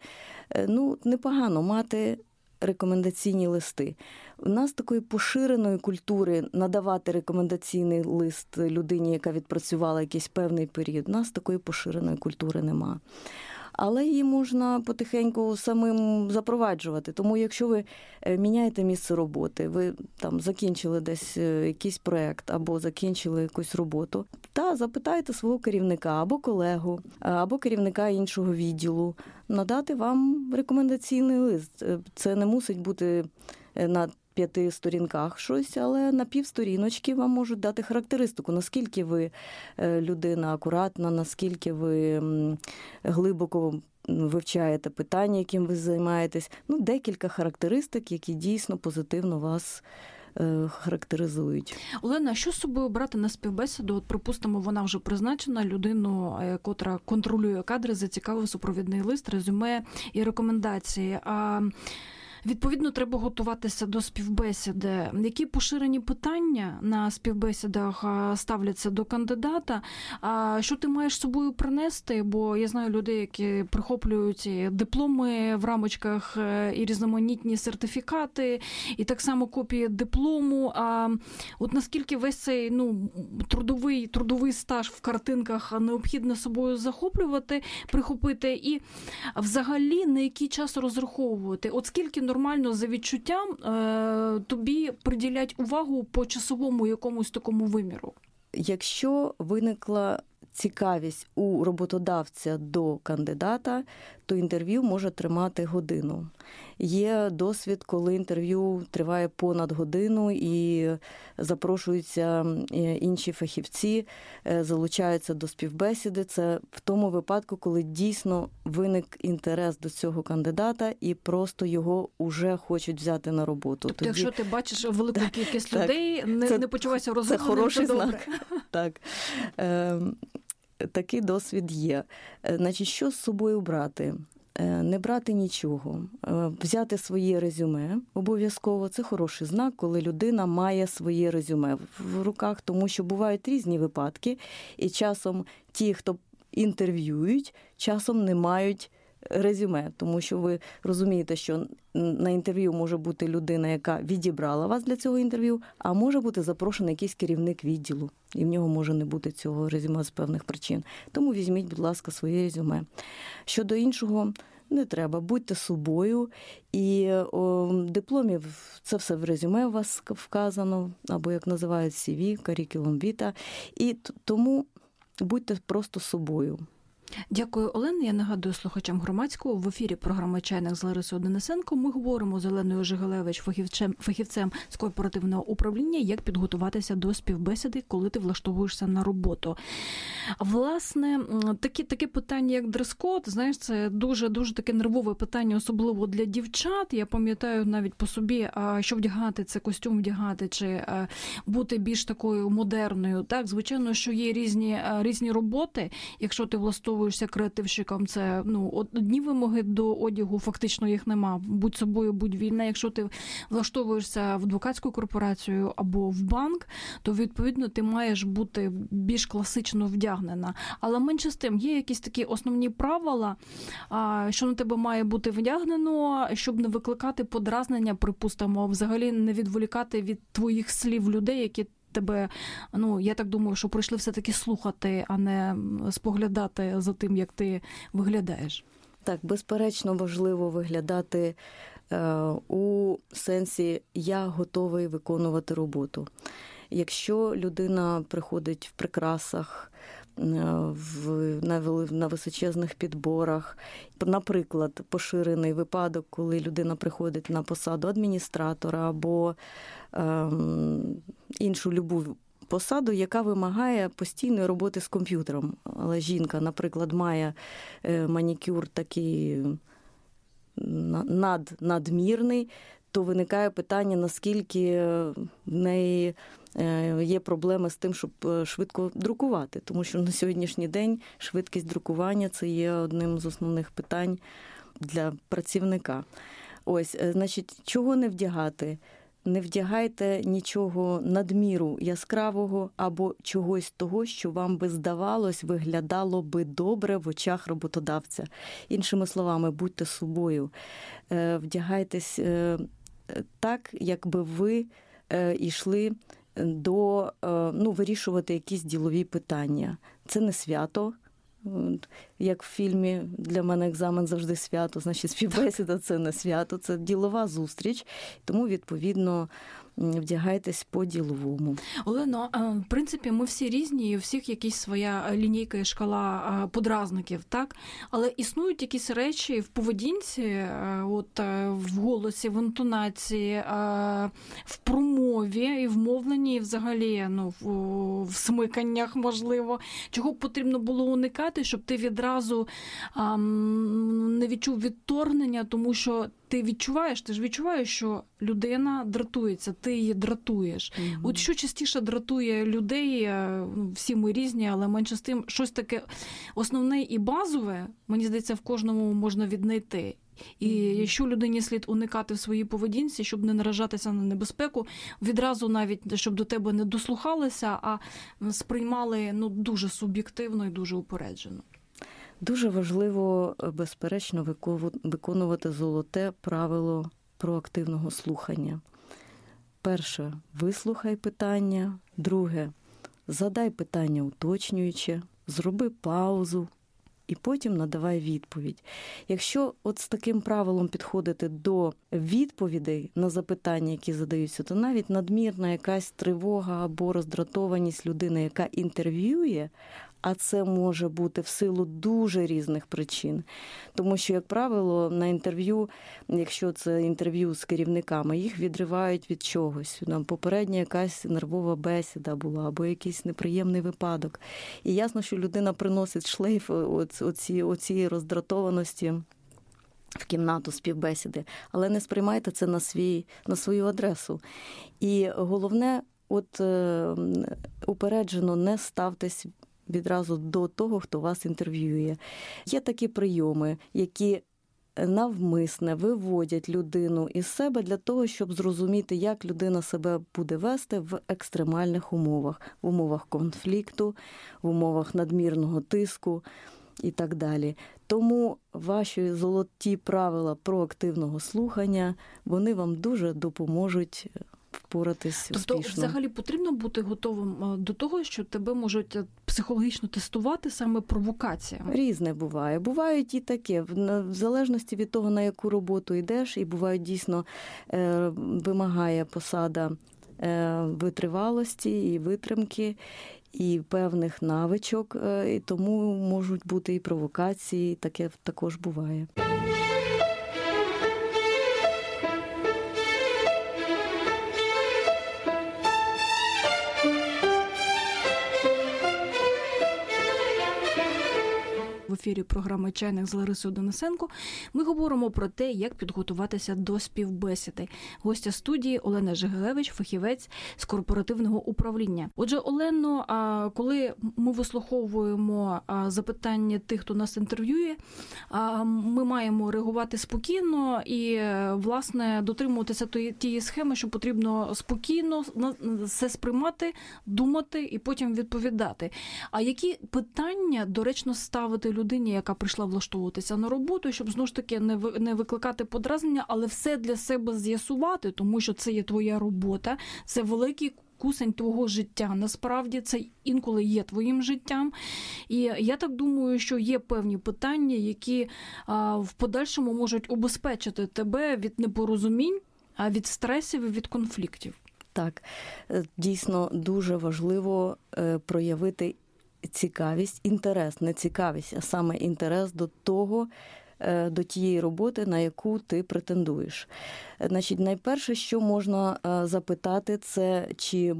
D: непогано мати рекомендаційні листи. У нас такої поширеної культури надавати рекомендаційний лист людині, яка відпрацювала якийсь певний період. У нас такої поширеної культури нема. Але її можна потихеньку самим запроваджувати. Тому якщо ви міняєте місце роботи, ви там закінчили десь якийсь проєкт або закінчили якусь роботу, запитайте свого керівника або колегу, або керівника іншого відділу надати вам рекомендаційний лист. Це не мусить бути на 5 сторінках щось, але на півсторіночки вам можуть дати характеристику, наскільки ви людина акуратна, наскільки ви глибоко вивчаєте питання, яким ви займаєтесь. Декілька характеристик, які дійсно позитивно вас характеризують.
C: Олена, що з собою брати на співбесіду? От, припустимо, вона вже призначена, людину, котра контролює кадри, зацікавив супровідний лист, резюме і рекомендації. Відповідно, треба готуватися до співбесіди. Які поширені питання на співбесідах ставляться до кандидата? Що ти маєш з собою принести? Бо я знаю людей, які прихоплюють дипломи в рамочках і різноманітні сертифікати, і так само копії диплому. От наскільки весь цей трудовий стаж в картинках необхідно собою захоплювати, прихопити, і взагалі на який час розраховувати? От скільки нормально за відчуттям тобі приділять увагу по часовому якомусь такому виміру?
D: Якщо виникла цікавість у роботодавця до кандидата, то інтерв'ю може тримати годину. Є досвід, коли інтерв'ю триває понад годину і запрошуються інші фахівці, залучаються до співбесіди. Це в тому випадку, коли дійсно виник інтерес до цього кандидата і просто його вже хочуть взяти на роботу.
C: Тобто, якщо ти бачиш велику кількість людей, не почувайся розгубленим,
D: це хороший
C: добре.
D: знак. Так. Такий досвід є. Значить, що з собою брати? Не брати нічого. Взяти своє резюме обов'язково. Це хороший знак, коли людина має своє резюме в руках, тому що бувають різні випадки, і часом ті, хто інтерв'юють, часом не мають резюме, тому що ви розумієте, що на інтерв'ю може бути людина, яка відібрала вас для цього інтерв'ю, а може бути запрошений якийсь керівник відділу, і в нього може не бути цього резюме з певних причин. Тому візьміть, будь ласка, своє резюме. Щодо іншого, не треба, будьте собою, і дипломів, це все в резюме у вас вказано, або, як називають, CV, curriculum vitae, і тому будьте просто собою.
C: Дякую, Олена. Я нагадую слухачам громадського. В ефірі програми «Чайник» з Ларисою Денисенко. Ми говоримо з Оленою Жигелевич, фахівцем з кооперативного управління, як підготуватися до співбесіди, коли ти влаштовуєшся на роботу. Власне, таке питання, як дрес-код, знаєш, це дуже таке нервове питання, особливо для дівчат. Я пам'ятаю навіть по собі, що вдягати, це костюм вдягати, чи бути більш такою модерною. Так, звичайно, що є різні роботи. Якщо ти влаштовуєшся креативщиком, це одні вимоги до одягу, фактично їх нема. Будь собою, будь вільна. Якщо ти влаштовуєшся в адвокатську корпорацію або в банк, то, відповідно, ти маєш бути більш класично вдягнена. Але менше з тим, є якісь такі основні правила, що на тебе має бути вдягнено, щоб не викликати подразнення, припустимо, взагалі не відволікати від твоїх слів людей, які тебе, я так думаю, що прийшли все-таки слухати, а не споглядати за тим, як ти виглядаєш.
D: Так, безперечно, важливо виглядати у сенсі «я готовий виконувати роботу». Якщо людина приходить в прикрасах, на височезних підборах, наприклад, поширений випадок, коли людина приходить на посаду адміністратора або іншу любу посаду, яка вимагає постійної роботи з комп'ютером. Але жінка, наприклад, має манікюр такий надмірний, то виникає питання, наскільки в неї є проблеми з тим, щоб швидко друкувати. Тому що на сьогоднішній день швидкість друкування – це є одним з основних питань для працівника. Ось, значить, чого не вдягати? Не вдягайте нічого надміру яскравого або чогось того, що вам би здавалось, виглядало би добре в очах роботодавця. Іншими словами, будьте собою. Вдягайтесь так, якби ви йшли до вирішувати якісь ділові питання. Це не свято. Як в фільмі «Для мене екзамен завжди свято», значить співбесіда – це не свято, це ділова зустріч, тому, відповідно, вдягайтесь по-діловому.
C: Олено, в принципі, ми всі різні, і у всіх якась своя лінійка і шкала подразників, так? Але існують якісь речі в поведінці, в голосі, в інтонації, в промові і в мовленні, і взагалі в смиканнях, можливо, чого потрібно було уникати, щоб ти відразу не відчув відторгнення, тому що ти ж відчуваєш, що людина дратується, ти її дратуєш. Mm-hmm. От що частіше дратує людей, всі ми різні, але менше з тим, щось таке основне і базове, мені здається, в кожному можна віднайти. І якщо людині слід уникати в своїй поведінці, щоб не наражатися на небезпеку, відразу навіть, щоб до тебе не дослухалися, а сприймали дуже суб'єктивно і дуже упереджено.
D: Дуже важливо, безперечно, виконувати золоте правило проактивного слухання. Перше – вислухай питання. Друге – задай питання уточнююче, зроби паузу і потім надавай відповідь. Якщо от з таким правилом підходити до відповідей на запитання, які задаються, то навіть надмірна якась тривога або роздратованість людини, яка інтерв'ює, а це може бути в силу дуже різних причин. Тому що, як правило, на інтерв'ю, якщо це інтерв'ю з керівниками, їх відривають від чогось. Там попередня якась нервова бесіда була, або якийсь неприємний випадок. І ясно, що людина приносить шлейф оцієї роздратованості в кімнату співбесіди. Але не сприймайте це на свою адресу. І головне, упереджено не ставтесь відразу до того, хто вас інтерв'ює. Є такі прийоми, які навмисне виводять людину із себе для того, щоб зрозуміти, як людина себе буде вести в екстремальних умовах. В умовах конфлікту, в умовах надмірного тиску і так далі. Тому ваші золоті правила проактивного слухання, вони вам дуже допоможуть впоратись успішно.
C: Тобто, взагалі, потрібно бути готовим до того, що тебе можуть психологічно тестувати саме провокаціями?
D: Різне буває. Бувають і таке. В залежності від того, на яку роботу йдеш, і бувають дійсно вимагає посада витривалості і витримки. і певних навичок, і тому можуть бути і провокації, таке також буває.
C: В ефірі програми «Чайник» з Ларисою Денисенко ми говоримо про те, як підготуватися до співбесіди. Гостя студії Олена Жигелевич, фахівець з корпоративного управління. Отже, Олено, коли ми вислуховуємо запитання тих, хто нас інтерв'ює, ми маємо реагувати спокійно і, власне, дотримуватися тієї схеми, що потрібно спокійно все сприймати, думати і потім відповідати. А які питання доречно ставити людині, яка прийшла влаштовуватися на роботу, щоб, знову ж таки, не викликати подразнення, але все для себе з'ясувати, тому що це є твоя робота, це великий кусень твого життя. Насправді, це інколи є твоїм життям. І я так думаю, що є певні питання, які в подальшому можуть убезпечити тебе від непорозумінь, від стресів і від конфліктів.
D: Так, дійсно дуже важливо проявити цікавість, інтерес, не цікавість, а саме інтерес до тієї роботи, на яку ти претендуєш. Значить, найперше, що можна запитати, це чи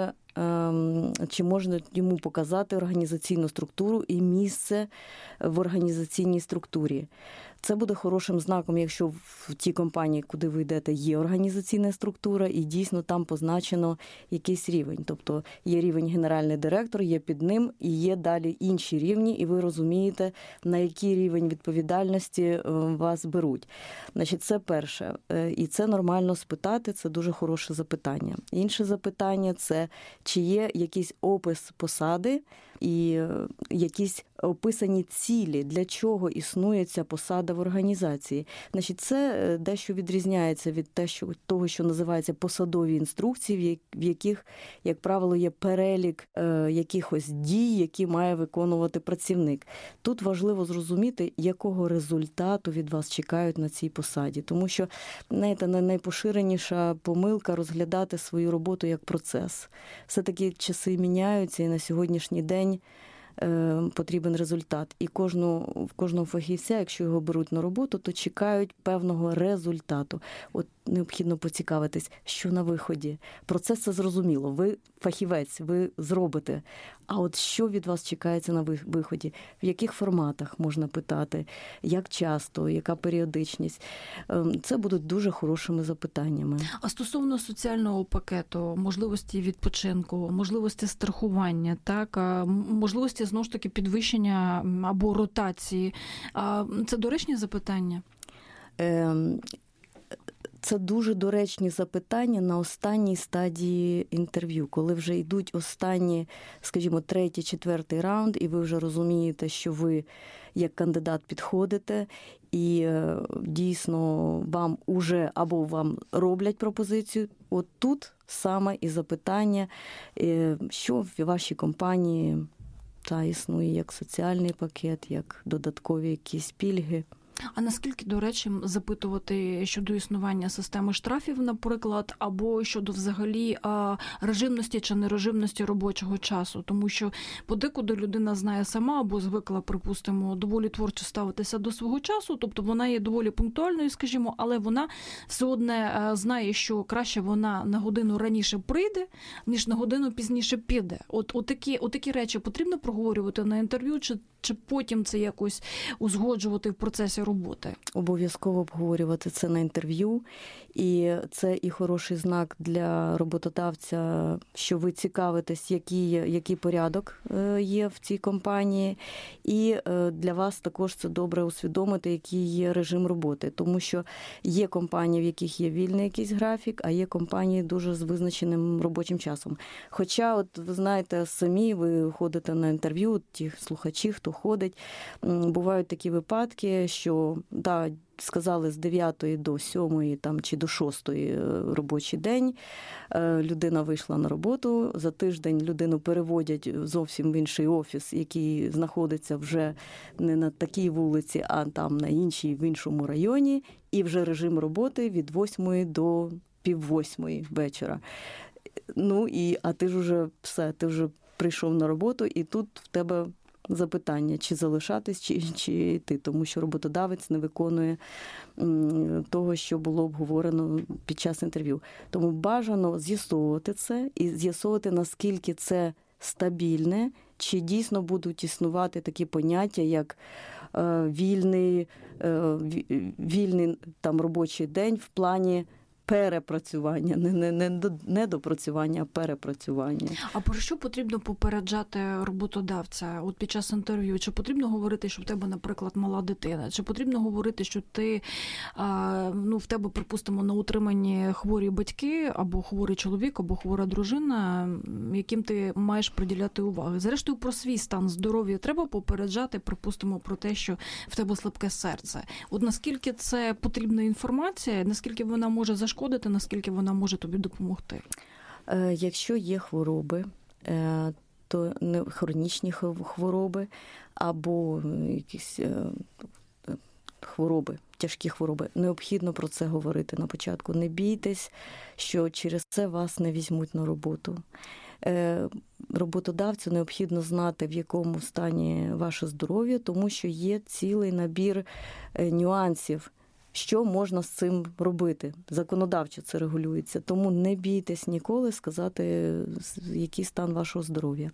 D: можна йому показати організаційну структуру і місце в організаційній структурі. Це буде хорошим знаком, якщо в тій компанії, куди ви йдете, є організаційна структура і дійсно там позначено якийсь рівень. Тобто є рівень генеральний директор, є під ним і є далі інші рівні, і ви розумієте, на який рівень відповідальності вас беруть. Значить, це перше. І це нормально спитати, це дуже хороше запитання. Інше запитання – це чи є якийсь опис посади і якісь описані цілі, для чого існує ця посада в організації. Значить, це дещо відрізняється від того, що називається посадові інструкції, в яких, як правило, є перелік якихось дій, які має виконувати працівник. Тут важливо зрозуміти, якого результату від вас чекають на цій посаді. Тому що, знаєте, найпоширеніша помилка – розглядати свою роботу як процес. Все-таки часи міняються, і на сьогоднішній день потрібен результат. І кожного фахівця, якщо його беруть на роботу, то чекають певного результату. От необхідно поцікавитись, що на виході. Процес це зрозуміло. Ви фахівець, ви зробите. А от що від вас чекається на виході? В яких форматах можна питати? Як часто? Яка періодичність? Це будуть дуже хорошими запитаннями.
C: А стосовно соціального пакету, можливості відпочинку, можливості страхування, так, можливості, знову ж таки, підвищення або ротації. Це доречні запитання?
D: Це дуже доречні запитання на останній стадії інтерв'ю, коли вже йдуть останні, скажімо, 3-й, 4-й раунд, і ви вже розумієте, що ви як кандидат підходите, і дійсно вам уже або вам роблять пропозицію. От тут саме і запитання, що в вашій компанії існує як соціальний пакет, як додаткові якісь пільги.
C: А наскільки доречним запитувати щодо існування системи штрафів, наприклад, або щодо взагалі режимності чи нережимності робочого часу? Тому що подекуди людина знає сама або звикла, припустимо, доволі творчо ставитися до свого часу, тобто вона є доволі пунктуальною, скажімо, але вона все одне знає, що краще вона на годину раніше прийде, ніж на годину пізніше піде. Отакі речі потрібно проговорювати на інтерв'ю, чи потім це якось узгоджувати в процесі роботи?
D: Обов'язково обговорювати це на інтерв'ю. І це і хороший знак для роботодавця, що ви цікавитесь, який порядок є в цій компанії. І для вас також це добре усвідомити, який є режим роботи. Тому що є компанії, в яких є вільний якийсь графік, а є компанії дуже з визначеним робочим часом. Хоча, от ви знаєте, самі ви ходите на інтерв'ю, ті слухачі, хто ходить, бувають такі випадки, що сказали з 9 до 7 там, чи до 6 робочий день, людина вийшла на роботу, за тиждень людину переводять зовсім в інший офіс, який знаходиться вже не на такій вулиці, а там на іншій, в іншому районі, і вже режим роботи від 8 до 7:30 вечора. А ти ж уже все, ти вже прийшов на роботу, і тут в тебе запитання, чи залишатись, чи йти, тому що роботодавець не виконує того, що було обговорено під час інтерв'ю. Тому бажано з'ясовувати це і з'ясовувати, наскільки це стабільне, чи дійсно будуть існувати такі поняття, як вільний там робочий день в плані перепрацювання, не допрацювання, а перепрацювання.
C: А про що потрібно попереджати роботодавця от під час інтерв'ю? Чи потрібно говорити, що в тебе, наприклад, мала дитина? Чи потрібно говорити, що ти, в тебе, припустимо, на утриманні хворі батьки, або хворий чоловік, або хвора дружина, яким ти маєш приділяти увагу? Зрештою, про свій стан здоров'я треба попереджати, припустимо, про те, що в тебе слабке серце. От наскільки це потрібна інформація, наскільки вона може зашкодити, наскільки вона може тобі допомогти?
D: Якщо є хвороби, то не хронічні хвороби або якісь хвороби, тяжкі хвороби, необхідно про це говорити на початку. Не бійтесь, що через це вас не візьмуть на роботу. Роботодавцю необхідно знати, в якому стані ваше здоров'я, тому що є цілий набір нюансів, що можна з цим робити. Законодавчо це регулюється. Тому не бійтесь ніколи сказати, який стан вашого здоров'я.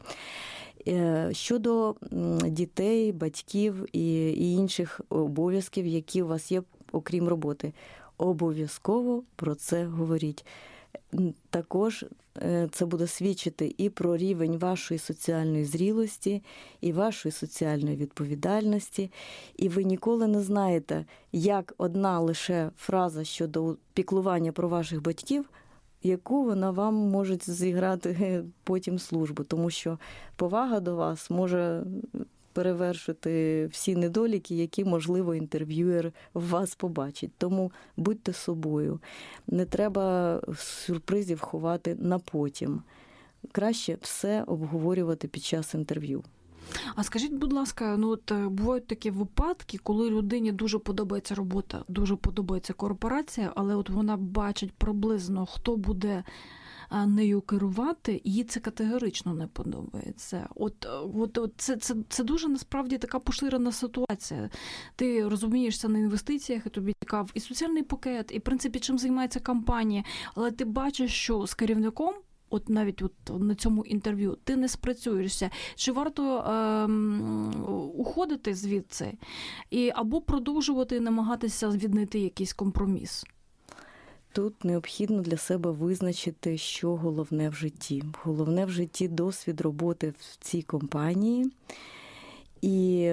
D: Щодо дітей, батьків і інших обов'язків, які у вас є, окрім роботи, обов'язково про це говоріть. Також це буде свідчити і про рівень вашої соціальної зрілості, і вашої соціальної відповідальності. І ви ніколи не знаєте, як одна лише фраза щодо піклування про ваших батьків, яку вона вам може зіграти потім службу. Тому що повага до вас може перевершити всі недоліки, які, можливо, інтерв'юер в вас побачить. Тому будьте собою. Не треба сюрпризів ховати на потім. Краще все обговорювати під час інтерв'ю.
C: А скажіть, будь ласка, бувають такі випадки, коли людині дуже подобається робота, дуже подобається корпорація, але от вона бачить приблизно, хто буде нею керувати, і їй це категорично не подобається. Це дуже, насправді, така поширена ситуація. Ти розумієшся на інвестиціях, і тобі цікав і соціальний пакет, і, в принципі, чим займається компанія, але ти бачиш, що з керівником, навіть на цьому інтерв'ю, ти не спрацюєшся. Чи варто уходити звідси? Або продовжувати намагатися віднайти якийсь компроміс?
D: Тут необхідно для себе визначити, що головне в житті. Головне в житті – досвід роботи в цій компанії і,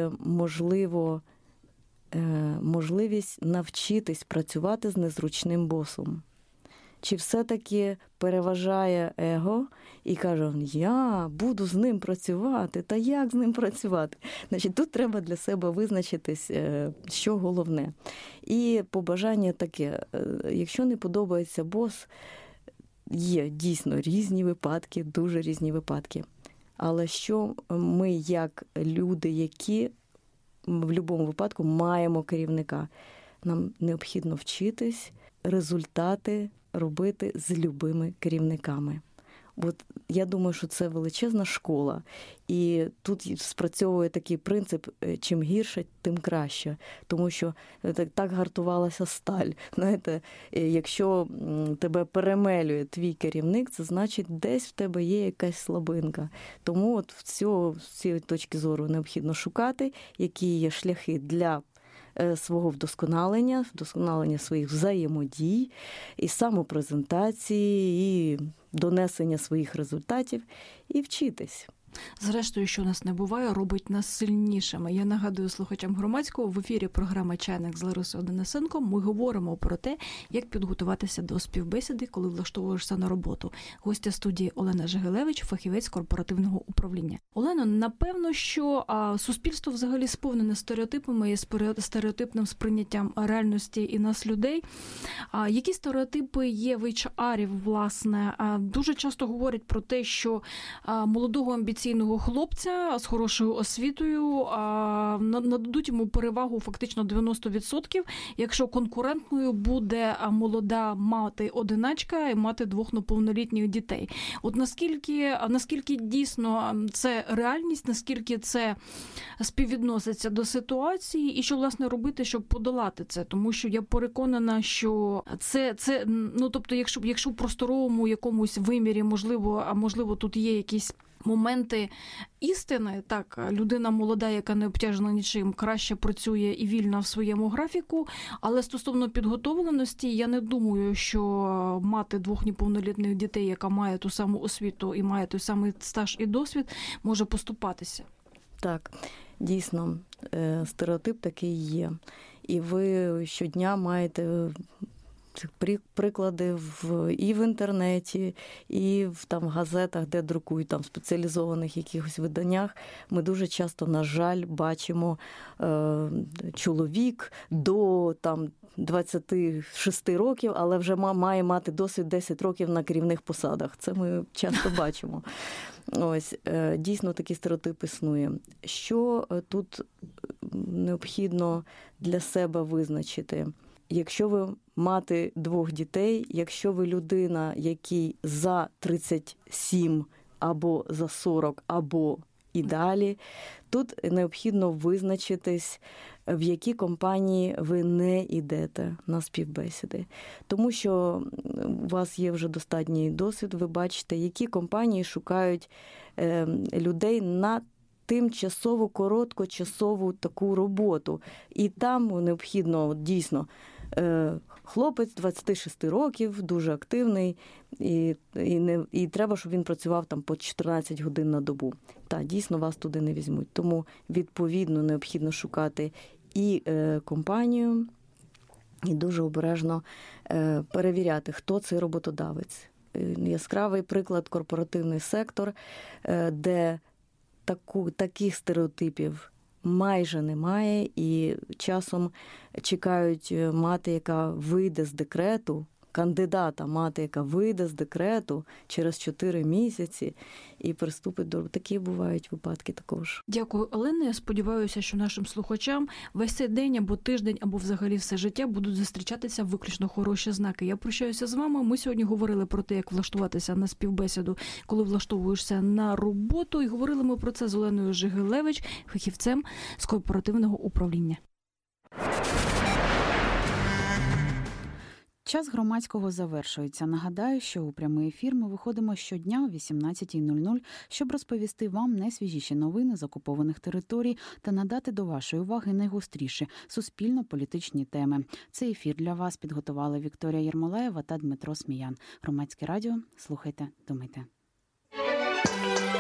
D: можливість навчитись працювати з незручним босом. Чи все-таки переважає его і каже, я буду з ним працювати, та як з ним працювати? Значить, тут треба для себе визначитись, що головне. І побажання таке, якщо не подобається бос, є дійсно різні випадки, дуже різні випадки. Але що ми, як люди, які в будь-якому випадку маємо керівника, нам необхідно вчитись результати робити з любими керівниками. От я думаю, що це величезна школа. І тут спрацьовує такий принцип, чим гірше, тим краще. Тому що так гартувалася сталь. Знаєте, якщо тебе перемелює твій керівник, це значить, десь в тебе є якась слабинка. Тому з цієї точки зору необхідно шукати, які є шляхи для свого вдосконалення своїх взаємодій, і самопрезентації, і донесення своїх результатів, і вчитись.
C: Зрештою, що нас не буває, робить нас сильнішими. Я нагадую слухачам Громадського, в ефірі програми «Чайник» з Ларисою Денисенко ми говоримо про те, як підготуватися до співбесіди, коли влаштовуєшся на роботу. Гостя студії Олена Жигелевич, фахівець корпоративного управління. Олено, напевно, що суспільство взагалі сповнене стереотипами і стереотипним сприйняттям реальності і нас, людей. Які стереотипи є в HR-ів, власне? Дуже часто говорять про те, що молодого амбіційного потенційного хлопця з хорошою освітою нададуть йому перевагу фактично 90%, якщо конкурентною буде молода мати-одиначка і мати 2 неповнолітніх дітей. От наскільки дійсно це реальність, наскільки це співвідноситься до ситуації і що, власне, робити, щоб подолати це? Тому що я переконана, що це тобто, якщо в просторовому якомусь вимірі, можливо, тут є якісь моменти істини, так, людина молода, яка не обтяжена нічим, краще працює і вільна в своєму графіку, але стосовно підготовленості, я не думаю, що мати 2 неповнолітніх дітей, яка має ту саму освіту і має той самий стаж і досвід, може поступатися.
D: Так, дійсно, стереотип такий є. І ви щодня маєте приклади і в інтернеті, і в газетах, де друкують, там, в спеціалізованих якихось виданнях. Ми дуже часто, на жаль, бачимо чоловік до 26 років, але вже має мати досвід 10 років на керівних посадах. Це ми часто бачимо. Ось, дійсно, такий стереотип існує. Що тут необхідно для себе визначити? Якщо ви мати 2 дітей, якщо ви людина, якій за 37 або за 40, або і далі, тут необхідно визначитись, в які компанії ви не йдете на співбесіди. Тому що у вас є вже достатній досвід, ви бачите, які компанії шукають людей на тимчасову, короткочасову таку роботу. І там необхідно дійсно хлопець 26 років, дуже активний, і треба, щоб він працював там по 14 годин на добу. Та, дійсно, вас туди не візьмуть. Тому, відповідно, необхідно шукати і компанію, і дуже обережно перевіряти, хто цей роботодавець. Яскравий приклад – корпоративний сектор, де таких стереотипів майже немає, і часом чекають мати, яка вийде з декрету, кандидата мати, яка вийде з декрету через 4 місяці і приступить до... Такі бувають випадки також.
C: Дякую, Олена. Я сподіваюся, що нашим слухачам весь цей день або тиждень, або взагалі все життя будуть зустрічатися виключно хороші знаки. Я прощаюся з вами. Ми сьогодні говорили про те, як влаштуватися на співбесіду, коли влаштовуєшся на роботу. І говорили ми про це з Оленою Жигилевич, фахівцем з корпоративного управління.
A: Час громадського завершується. Нагадаю, що у прямий ефір ми виходимо щодня о 18:00, щоб розповісти вам найсвіжіші новини з окупованих територій та надати до вашої уваги найгостріші суспільно-політичні теми. Цей ефір для вас підготували Вікторія Єрмолаєва та Дмитро Сміян. Громадське радіо. Слухайте, думайте.